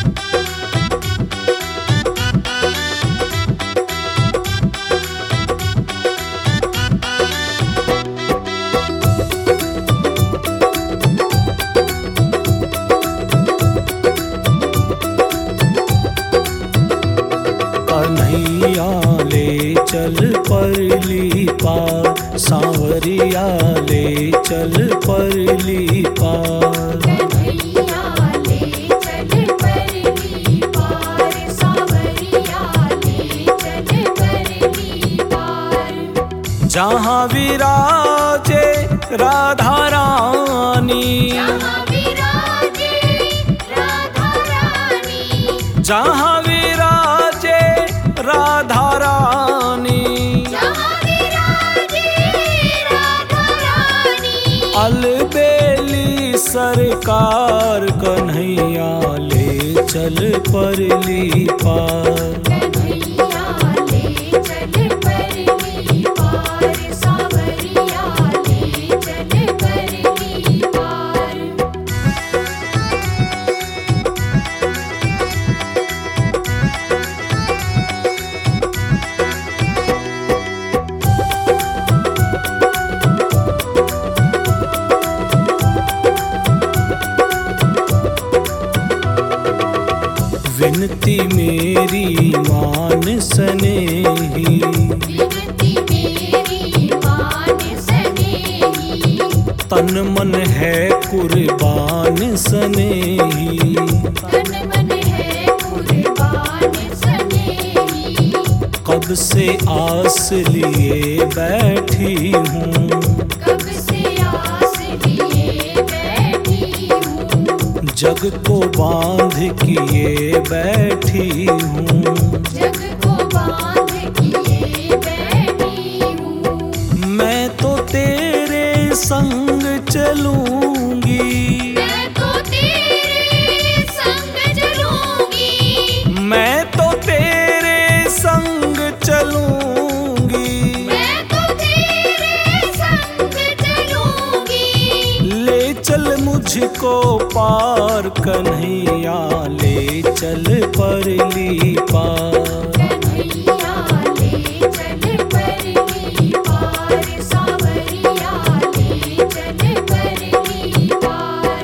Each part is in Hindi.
कन्हैया ले चल परली पार, सांवरिया ले चल परली पार। कन्हैया ले चल परली पार, सांवरिया ले चल परली पार। जहाँ विराजे राधा रानी, जहाँ विराजे राधा रानी, जहाँ विराजे राधा रानी, जहाँ विराजे राधा रानी। अलबेली सरकार, कन्हैया ले चल परली पार। कन्हैया ले चल परली पार, सांवरिया ले चल परली पार। विनती मेरी मान स्नेही, विनती मेरी मान स्नेही, तन मन है कुर्बान स्नेही। तन मन है कुर्बान स्नेही। कब से आस लिए बैठी हूँ, कब से आस लिए बैठी हूँ, जग को बांध किए बैठी हूँ। जग को बांध किए बैठी हूँ। मैं तो तेरे संग चलूंगी, मैं तो तेरे संग चलूंगी, मैं तो तेरे संग चलूंगी। मैं तो तेरे संग चलूंगी। ले चल मुझको पार, कन्हैया ले चल परली पार। कन्हैया ले चल परली पार, सांवरिया ले चल परली पार।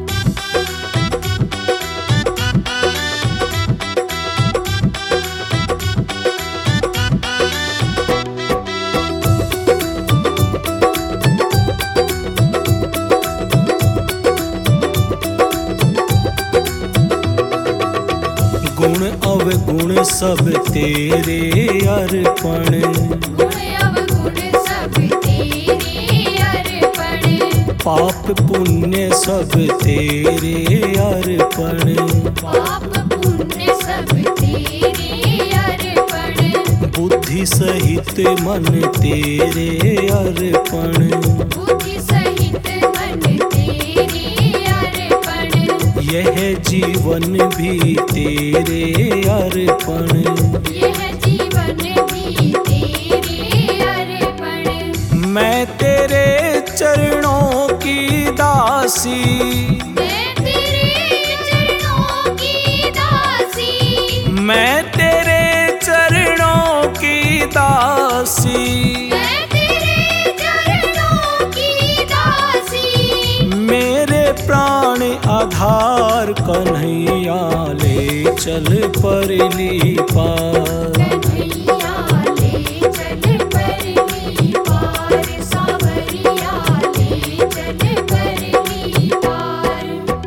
गुण अवगुण सब तेरे अर्पण, गुण अवगुण सब तेरे अर्पण। पाप पुण्य सब तेरे अर्पण। पाप पुण्य सब तेरे अर्पण। बुद्धि सहित मन तेरे अर्पण। बुद्धि सहित मन तेरे अर्पण। यह जीवन भी तेरे अर्पण। यह जीवन भी तेरे अर्पण। मैं तेरे चरणों की दासी, मैं तेरे चरणों की दासी। मैं तेरे चरणों की दासी। मैं तेरे चरणों की दासी। मेरे प्राण आधार, कन्हैया ले चल परली पार। कन्हैया ले चल परली पार, सांवरिया ले चल परली पार।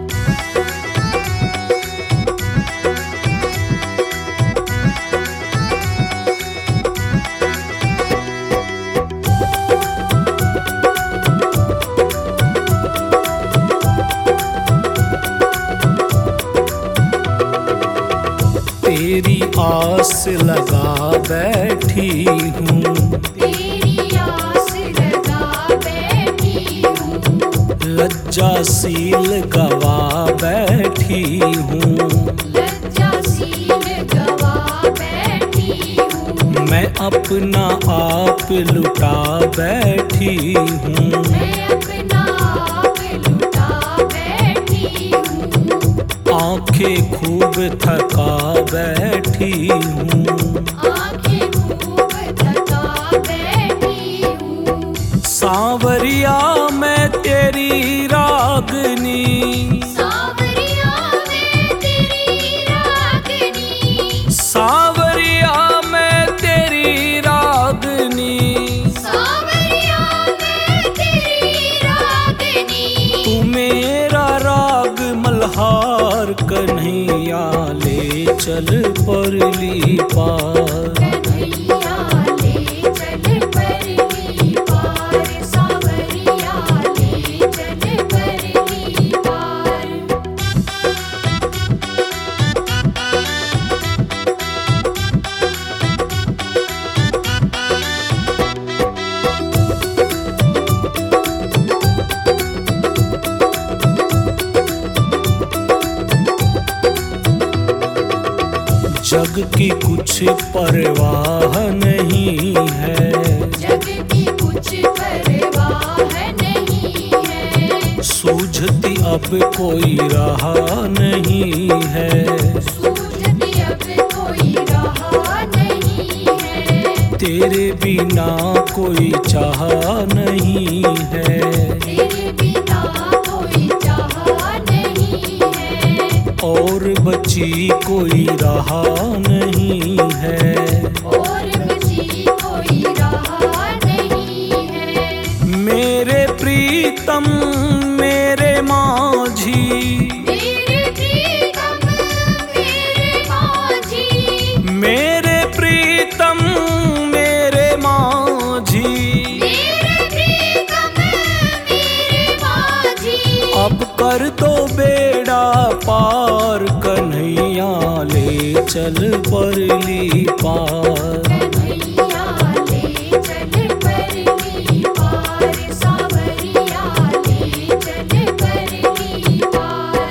तेरी आस लगा बैठी हूँ, तेरी आस लगा बैठी हूँ। लज्जाशील गवा बैठी हूँ। लज्जाशील गवा बैठी हूँ। मैं अपना आप लुटा बैठी हूँ। मैं अपना आप लुटा बैठी हूँ। आंखें खूब थका बैठी हूँ। आंखें खूब थका बैठी हूँ। सांवरिया मैं तेरी रागनी, सांवरिया मैं तेरी रागनी। सांवरिया मैं तेरी रागनी। सांवरिया मैं तेरी रागनी। तू मेरा राग मल्हार कन्हैया ले चल परली पार। कन्हैया ले चल परली पार। सांवरिया ले चल परली पार। जग की कुछ परवाह नहीं है, जग की कुछ परवाह नहीं है। सूझती अब कोई राह नहीं है। सूझती अब कोई राह नहीं है। तेरे बिना कोई चाह नहीं है। तेरे बिना कोई चाह नहीं है। और बची कोई राह नहीं है। और बची कोई राह नहीं है। मेरे प्रीतम मेरे माझी, मेरे प्रीतम मेरे माझी। मेरे प्रीतम मेरे माझी। मेरे प्रीतम मेरे माझी। अब कर दो बेड़ा पार कन्हैया ले चल परली पार। कन्हैया ले चल परली पार। सांवरिया ले चल परली पार।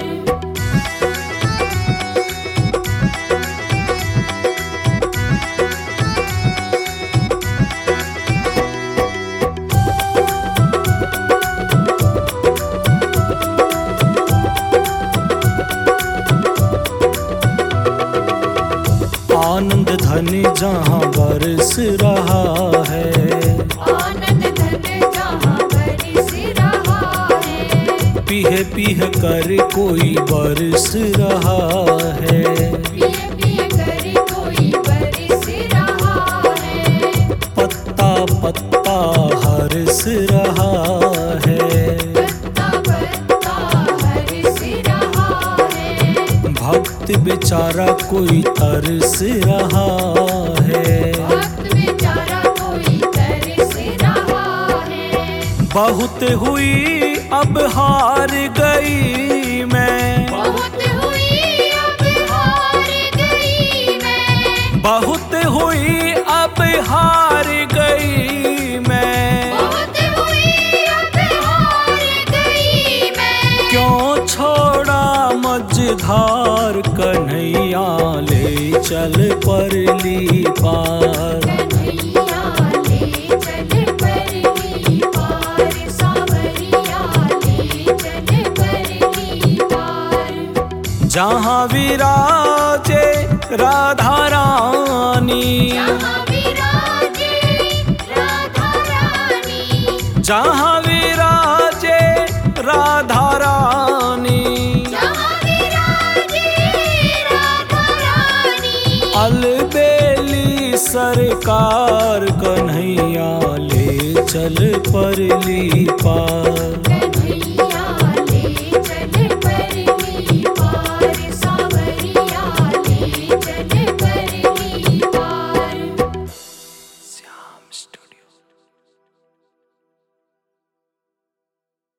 आनंद धन जहाँ बरस रहा है, आनंद धन जहाँ बरस रहा है। पीह पीह कर कोई बरस रहा है। पिय पिय कर कोई बरस रहा है। पत्ता पत्ता हरस रहा है। पत्ता पत्ता हरस रहा है। भक्त बेचारा कोई तरस रहा है। भक्त बेचारा कोई तरस रहा है। बहुत हुई अब हार गई मैं, बहुत हुई अब हार गई मैं। बहुत हुई अब हार गई मैं। बहुत हुई अब हार गई मैं। क्यों छोड़ा मझधार कन्हैया ले चल परली पार। कन्हैया ले चल परली पार। सांवरिया ले चल परली पार। जहाँ विराजे राधा रानी, जहाँ विराजे राधा रानी। जहाँ विराजे राधा रानी। जहाँ विराजे राधा रानी। अलबेली सरकार कन्हैया ले चल परली पार।